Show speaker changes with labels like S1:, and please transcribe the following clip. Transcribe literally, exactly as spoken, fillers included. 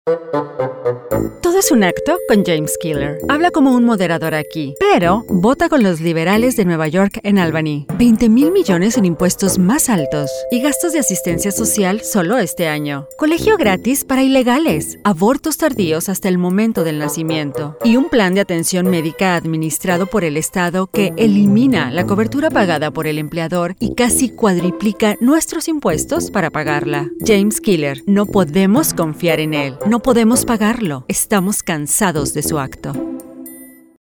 S1: Todo es un acto con James Killer. Habla como un moderador aquí, pero vota con los liberales de Nueva York en Albany. veinte mil millones en impuestos más altos y gastos de asistencia social solo este año. Colegio gratis para ilegales, abortos tardíos hasta el momento del nacimiento y un plan de atención médica administrado por el Estado que elimina la cobertura pagada por el empleador y casi cuadriplica nuestros impuestos para pagarla. James Killer, no podemos confiar en él. No podemos pagarlo. Estamos cansados de su acto.